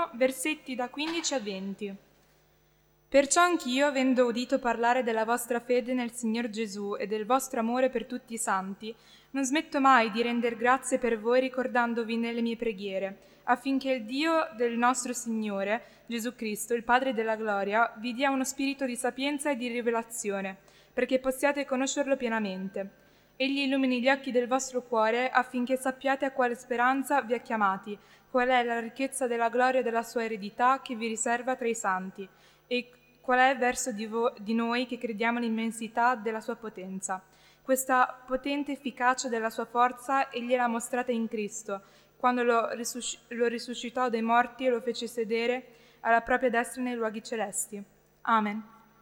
1, versetti da 15 a 20. Perciò anch'io, avendo udito parlare della vostra fede nel Signor Gesù e del vostro amore per tutti i santi, non smetto mai di render grazie per voi ricordandovi nelle mie preghiere, affinché il Dio del nostro Signore, Gesù Cristo, il Padre della gloria, vi dia uno spirito di sapienza e di rivelazione, perché possiate conoscerlo pienamente. Egli illumini gli occhi del vostro cuore affinché sappiate a quale speranza vi ha chiamati, qual è la ricchezza della gloria della sua eredità che vi riserva tra i santi, e qual è verso di noi che crediamo l'immensità della sua potenza. Questa potente efficacia della sua forza egli l'ha mostrata in Cristo, quando lo risuscitò dai morti e lo fece sedere alla propria destra nei luoghi celesti. Amen.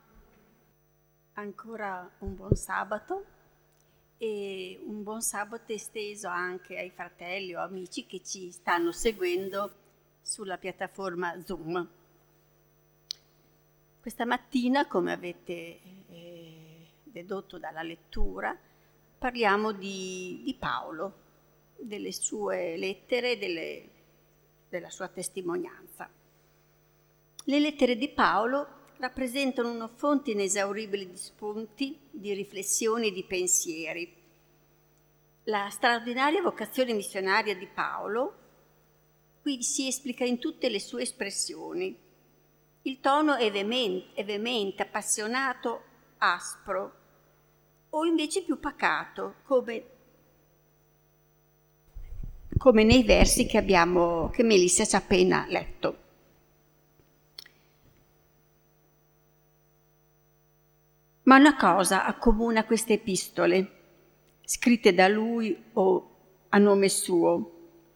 Ancora un buon sabato, e un buon sabato esteso anche ai fratelli o amici che ci stanno seguendo sulla piattaforma Zoom. Questa mattina, come avete dedotto dalla lettura, parliamo di Paolo, delle sue lettere, della sua testimonianza. Le lettere di Paolo rappresentano una fonte inesauribile di spunti, di riflessioni e di pensieri. La straordinaria vocazione missionaria di Paolo qui si esplica in tutte le sue espressioni. Il tono è veemente, appassionato, aspro, o invece più pacato, come nei versi che Melissa ci ha appena letto. Ma una cosa accomuna queste epistole, scritte da lui o a nome suo,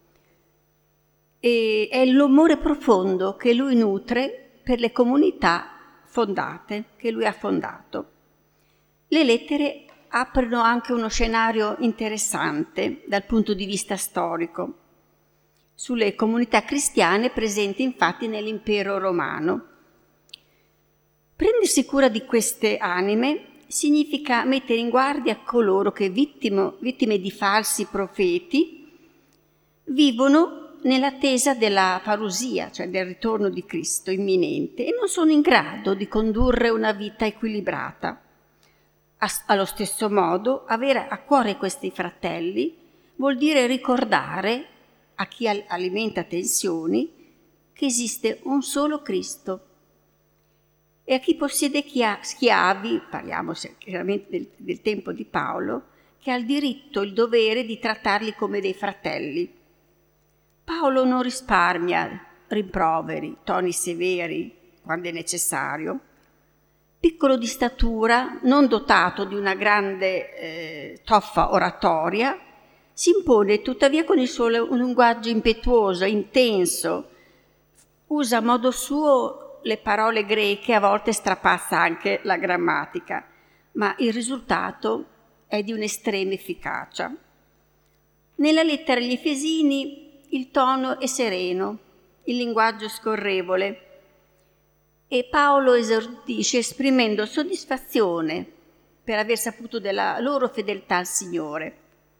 e è l'amore profondo che lui nutre per le comunità fondate, che lui ha fondato. Le lettere aprono anche uno scenario interessante dal punto di vista storico, sulle comunità cristiane presenti infatti nell'impero romano. Prendersi cura di queste anime significa mettere in guardia coloro che, vittime di falsi profeti, vivono nell'attesa della parusia, cioè del ritorno di Cristo imminente, e non sono in grado di condurre una vita equilibrata. Allo stesso modo, avere a cuore questi fratelli vuol dire ricordare a chi alimenta tensioni che esiste un solo Cristo, e a chi possiede schiavi, parliamo chiaramente del tempo di Paolo, che ha il diritto, il dovere di trattarli come dei fratelli. Paolo non risparmia rimproveri, toni severi quando è necessario. Piccolo di statura, non dotato di una grande toffa oratoria, si impone tuttavia con il suo linguaggio impetuoso, intenso, usa a modo suo le parole greche, a volte strapazza anche la grammatica, ma il risultato è di un'estrema efficacia. Nella lettera agli Efesini il tono è sereno, il linguaggio scorrevole, e Paolo esordisce esprimendo soddisfazione per aver saputo della loro fedeltà al Signore.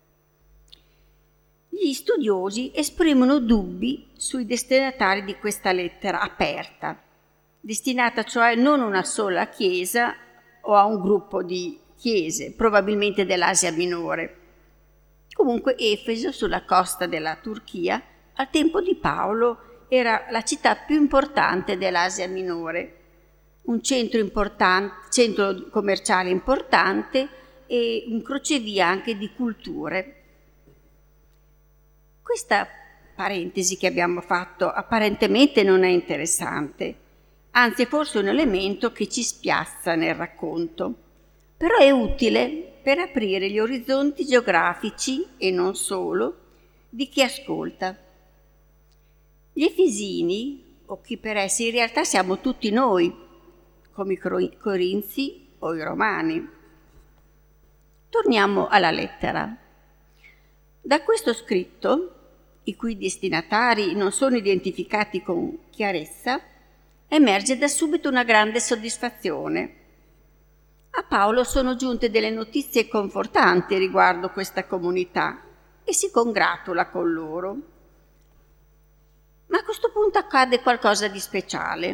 Gli studiosi esprimono dubbi sui destinatari di questa lettera aperta, destinata cioè non a una sola chiesa o a un gruppo di chiese, probabilmente dell'Asia Minore. Comunque Efeso, sulla costa della Turchia, al tempo di Paolo era la città più importante dell'Asia Minore, un centro commerciale importante e un crocevia anche di culture. Questa parentesi che abbiamo fatto apparentemente non è interessante, anzi è forse un elemento che ci spiazza nel racconto, però è utile per aprire gli orizzonti geografici, e non solo, di chi ascolta. Gli Efesini, o chi per essi, in realtà siamo tutti noi, come i Corinzi o i Romani. Torniamo alla lettera. Da questo scritto, i cui destinatari non sono identificati con chiarezza, emerge da subito una grande soddisfazione. A Paolo sono giunte delle notizie confortanti riguardo questa comunità e si congratula con loro. Ma a questo punto accade qualcosa di speciale.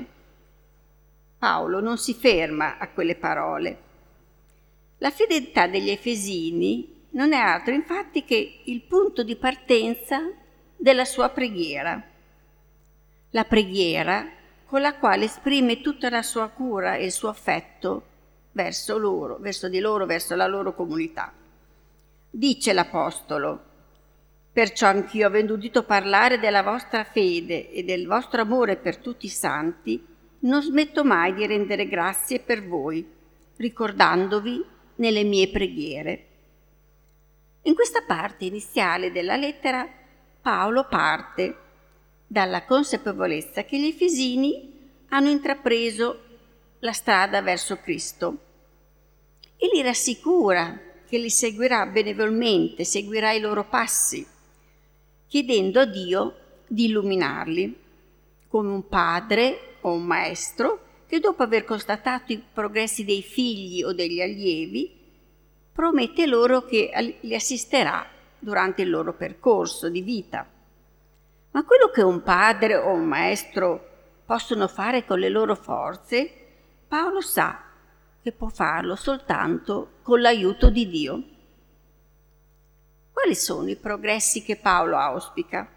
Paolo non si ferma a quelle parole. La fedeltà degli Efesini non è altro infatti che il punto di partenza della sua preghiera. La preghiera con la quale esprime tutta la sua cura e il suo affetto verso loro, verso la loro comunità. Dice l'Apostolo: perciò anch'io, avendo udito parlare della vostra fede e del vostro amore per tutti i santi, non smetto mai di rendere grazie per voi, ricordandovi nelle mie preghiere. In questa parte iniziale della lettera Paolo parte dalla consapevolezza che gli Efesini hanno intrapreso la strada verso Cristo e li rassicura che li seguirà benevolmente, seguirà i loro passi, chiedendo a Dio di illuminarli, come un padre o un maestro che dopo aver constatato i progressi dei figli o degli allievi promette loro che li assisterà durante il loro percorso di vita. Ma quello che un padre o un maestro possono fare con le loro forze, Paolo sa che può farlo soltanto con l'aiuto di Dio. Quali sono i progressi che Paolo auspica?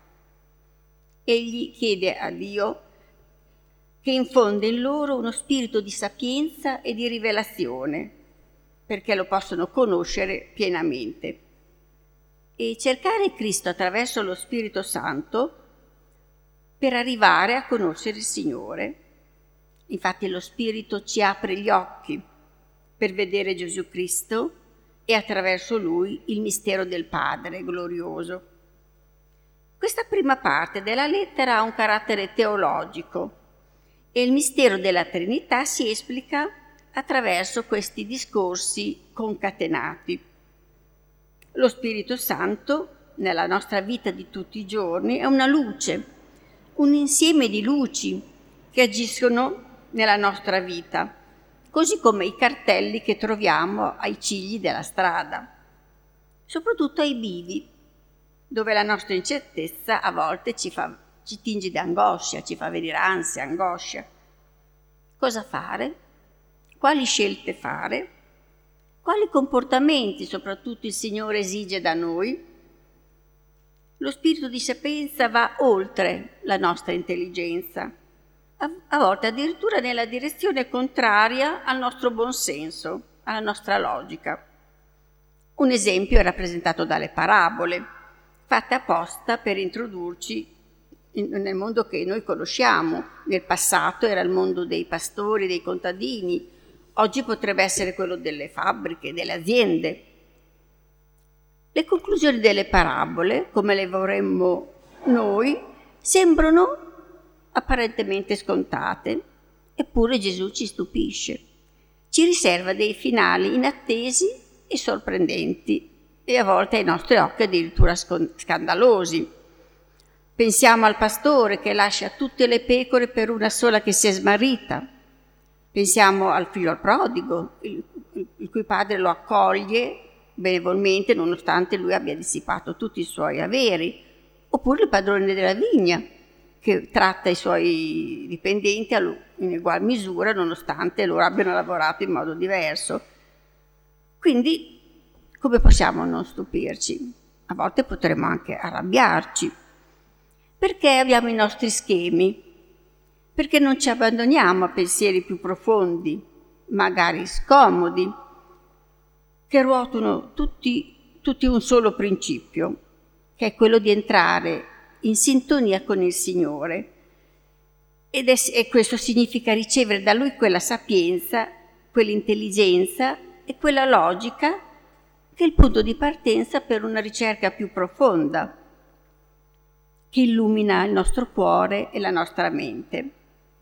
Egli chiede a Dio che infonde in loro uno spirito di sapienza e di rivelazione, perché lo possono conoscere pienamente. E cercare Cristo attraverso lo Spirito Santo per arrivare a conoscere il Signore. Infatti lo Spirito ci apre gli occhi per vedere Gesù Cristo e attraverso Lui il mistero del Padre glorioso. Questa prima parte della lettera ha un carattere teologico e il mistero della Trinità si esplica attraverso questi discorsi concatenati. Lo Spirito Santo, nella nostra vita di tutti i giorni, è una luce, un insieme di luci che agiscono nella nostra vita, così come i cartelli che troviamo ai cigli della strada, soprattutto ai bivi, dove la nostra incertezza a volte ci tinge di angoscia, ci fa venire ansia, angoscia. Cosa fare? Quali scelte fare? Quali comportamenti soprattutto il Signore esige da noi? Lo spirito di sapienza va oltre la nostra intelligenza, a volte addirittura nella direzione contraria al nostro buonsenso, alla nostra logica. Un esempio è rappresentato dalle parabole, fatte apposta per introdurci nel mondo che noi conosciamo. Nel passato era il mondo dei pastori, dei contadini, oggi potrebbe essere quello delle fabbriche, delle aziende. Le conclusioni delle parabole, come le vorremmo noi, sembrano apparentemente scontate, eppure Gesù ci stupisce. Ci riserva dei finali inattesi e sorprendenti e a volte ai nostri occhi addirittura scandalosi. Pensiamo al pastore che lascia tutte le pecore per una sola che si è smarrita. Pensiamo al figlio prodigo, il cui padre lo accoglie benevolmente nonostante lui abbia dissipato tutti i suoi averi, oppure il padrone della vigna che tratta i suoi dipendenti in ugual misura nonostante loro abbiano lavorato in modo diverso. Quindi come possiamo non stupirci? A volte potremmo anche arrabbiarci. Perché abbiamo i nostri schemi? Perché non ci abbandoniamo a pensieri più profondi, magari scomodi, che ruotano tutti un solo principio, che è quello di entrare in sintonia con il Signore. E questo significa ricevere da Lui quella sapienza, quell'intelligenza e quella logica che è il punto di partenza per una ricerca più profonda, che illumina il nostro cuore e la nostra mente.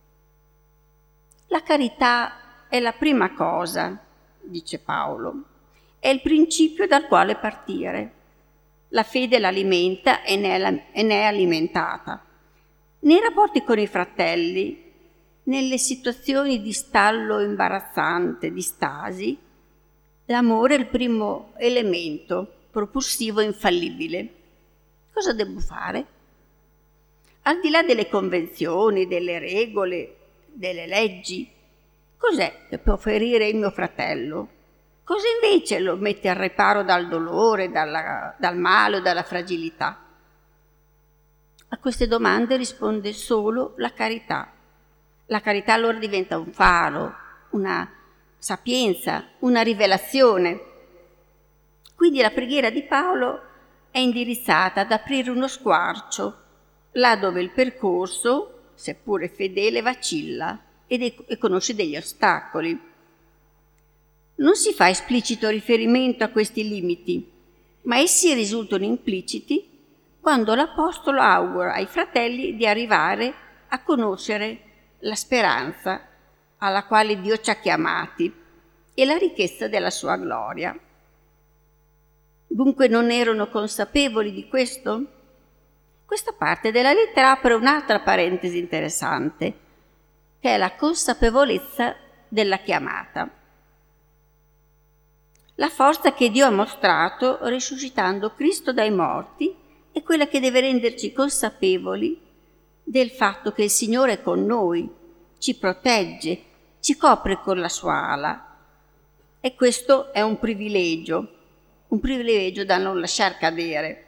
La carità è la prima cosa, dice Paolo. È il principio dal quale partire. La fede l'alimenta e ne è alimentata. Nei rapporti con i fratelli, nelle situazioni di stallo imbarazzante, di stasi, l'amore è il primo elemento propulsivo infallibile. Cosa devo fare? al di là delle convenzioni, delle regole, delle leggi, cos'è che può ferire il mio fratello? Cosa invece lo mette al riparo dal dolore, dal male o dalla fragilità? A queste domande risponde solo la carità. La carità allora diventa un faro, una sapienza, una rivelazione. Quindi la preghiera di Paolo è indirizzata ad aprire uno squarcio là dove il percorso, seppure fedele, vacilla e conosce degli ostacoli. Non si fa esplicito riferimento a questi limiti, ma essi risultano impliciti quando l'Apostolo augura ai fratelli di arrivare a conoscere la speranza alla quale Dio ci ha chiamati e la ricchezza della sua gloria. Dunque non erano consapevoli di questo? Questa parte della lettera apre un'altra parentesi interessante, che è la consapevolezza della chiamata. La forza che Dio ha mostrato risuscitando Cristo dai morti è quella che deve renderci consapevoli del fatto che il Signore è con noi, ci protegge, ci copre con la sua ala. E questo è un privilegio da non lasciar cadere.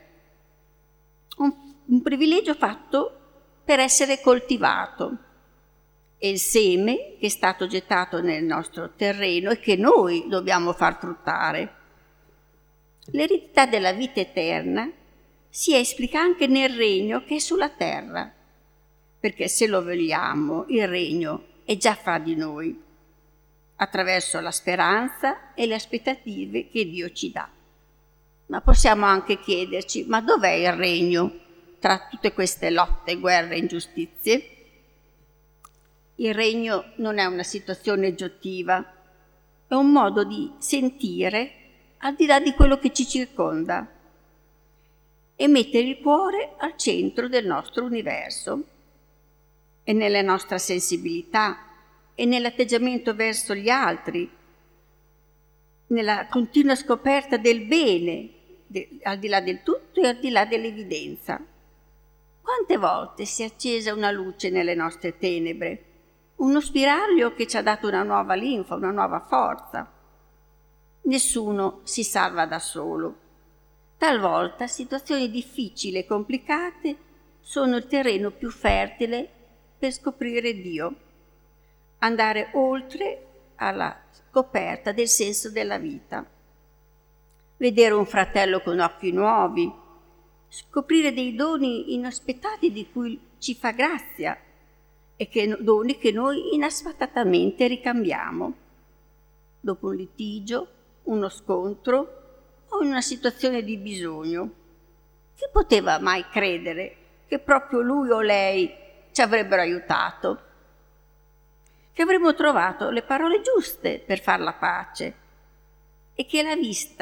Un privilegio fatto per essere coltivato. È il seme che è stato gettato nel nostro terreno e che noi dobbiamo far fruttare. L'eredità della vita eterna si esplica anche nel regno che è sulla terra, perché se lo vogliamo, il regno è già fra di noi, attraverso la speranza e le aspettative che Dio ci dà. Ma possiamo anche chiederci, ma dov'è il regno tra tutte queste lotte, guerre e ingiustizie? Il regno non è una situazione oggettiva, è un modo di sentire al di là di quello che ci circonda e mettere il cuore al centro del nostro universo. E nella nostra sensibilità e nell'atteggiamento verso gli altri, nella continua scoperta del bene, al di là del tutto e al di là dell'evidenza. Quante volte si è accesa una luce nelle nostre tenebre, uno spiraglio che ci ha dato una nuova linfa, una nuova forza. Nessuno si salva da solo. Talvolta situazioni difficili e complicate sono il terreno più fertile per scoprire Dio, andare oltre alla scoperta del senso della vita, vedere un fratello con occhi nuovi, scoprire dei doni inaspettati di cui ci fa grazia e doni che noi inaspettatamente ricambiamo, dopo un litigio, uno scontro o in una situazione di bisogno. Chi poteva mai credere che proprio lui o lei ci avrebbero aiutato? Che avremmo trovato le parole giuste per far la pace e che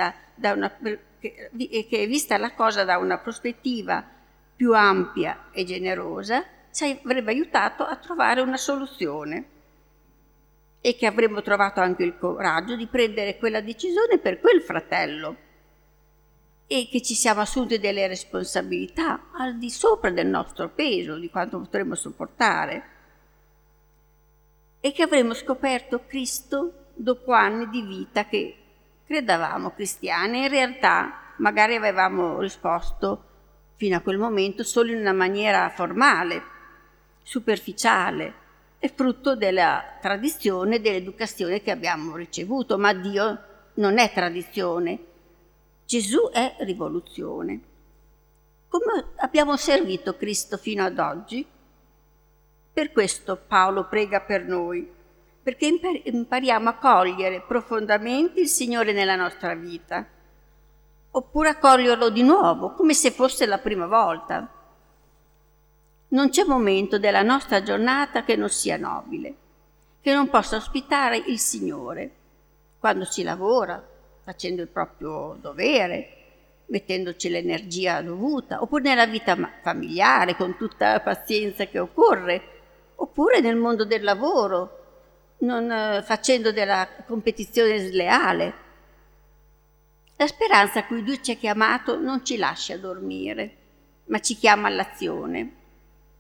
vista la cosa da una prospettiva più ampia e generosa ci avrebbe aiutato a trovare una soluzione e che avremmo trovato anche il coraggio di prendere quella decisione per quel fratello e che ci siamo assunti delle responsabilità al di sopra del nostro peso, di quanto potremmo sopportare, e che avremmo scoperto Cristo dopo anni di vita che credevamo cristiani. In realtà magari avevamo risposto fino a quel momento solo in una maniera formale, superficiale, è frutto della tradizione, dell'educazione che abbiamo ricevuto, ma Dio non è tradizione, Gesù è rivoluzione. Come abbiamo servito Cristo fino ad oggi? Per questo Paolo prega per noi, perché impariamo a cogliere profondamente il Signore nella nostra vita, oppure a coglierlo di nuovo, come se fosse la prima volta. Non c'è momento della nostra giornata che non sia nobile, che non possa ospitare il Signore, quando si lavora, facendo il proprio dovere, mettendoci l'energia dovuta, oppure nella vita familiare, con tutta la pazienza che occorre, oppure nel mondo del lavoro, non facendo della competizione sleale. La speranza a cui Dio ci ha chiamato non ci lascia dormire, ma ci chiama all'azione.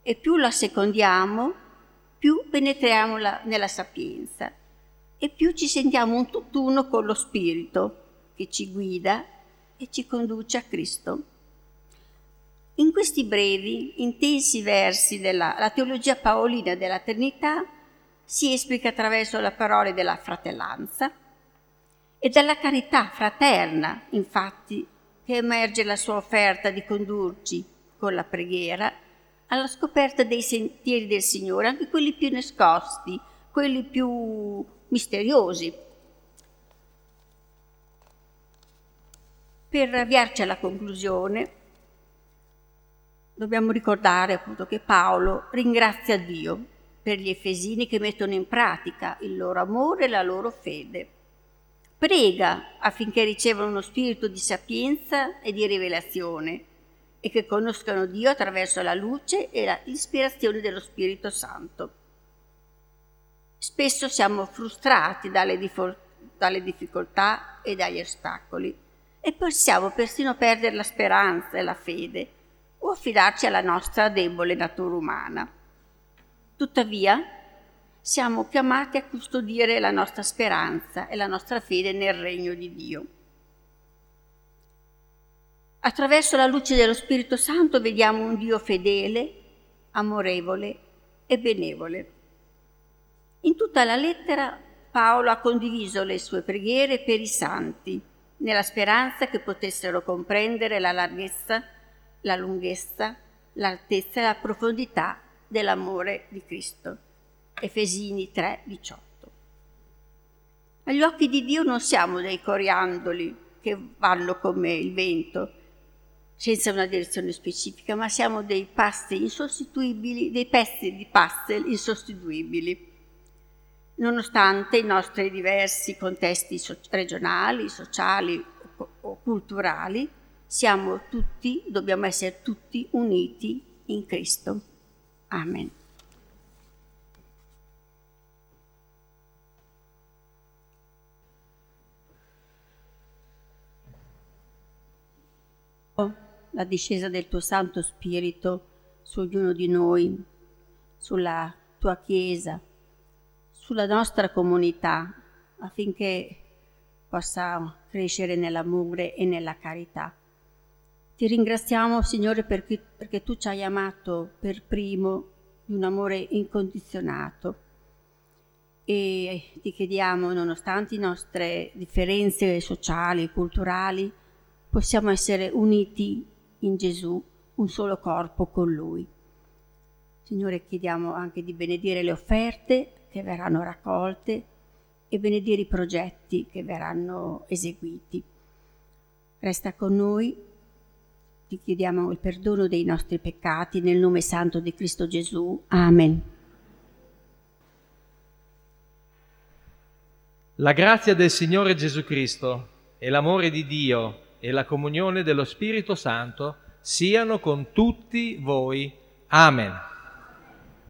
e più la secondiamo, più penetriamo nella sapienza e più ci sentiamo un tutt'uno con lo Spirito che ci guida e ci conduce a Cristo. In questi brevi, intensi versi la teologia paolina della Trinità si esplica attraverso le parole della fratellanza e della carità fraterna, infatti, che emerge la sua offerta di condurci con la preghiera alla scoperta dei sentieri del Signore, anche quelli più nascosti, quelli più misteriosi. Per avviarci alla conclusione, dobbiamo ricordare appunto che Paolo ringrazia Dio per gli Efesini che mettono in pratica il loro amore e la loro fede. Prega affinché ricevano uno spirito di sapienza e di rivelazione e che conoscano Dio attraverso la luce e l'ispirazione dello Spirito Santo. Spesso siamo frustrati dalle difficoltà e dagli ostacoli e possiamo persino perdere la speranza e la fede o affidarci alla nostra debole natura umana. Tuttavia, siamo chiamati a custodire la nostra speranza e la nostra fede nel regno di Dio. Attraverso la luce dello Spirito Santo vediamo un Dio fedele, amorevole e benevole. In tutta la lettera Paolo ha condiviso le sue preghiere per i santi, nella speranza che potessero comprendere la larghezza, la lunghezza, l'altezza e la profondità dell'amore di Cristo. Efesini 3,18. Agli occhi di Dio non siamo dei coriandoli che vanno come il vento, senza una direzione specifica, ma siamo dei pezzi di puzzle insostituibili. Nonostante i nostri diversi contesti regionali, sociali o culturali, dobbiamo essere tutti uniti in Cristo. Amen. La discesa del tuo Santo Spirito su ognuno di noi, sulla tua Chiesa, sulla nostra comunità, affinché possa crescere nell'amore e nella carità. Ti ringraziamo, Signore, perché tu ci hai amato per primo di un amore incondizionato e ti chiediamo, nonostante le nostre differenze sociali e culturali, possiamo essere uniti in Gesù, un solo corpo con Lui. Signore, chiediamo anche di benedire le offerte che verranno raccolte e benedire i progetti che verranno eseguiti. Resta con noi, ti chiediamo il perdono dei nostri peccati nel nome santo di Cristo Gesù. Amen. La grazia del Signore Gesù Cristo e l'amore di Dio e la comunione dello Spirito Santo siano con tutti voi. Amen.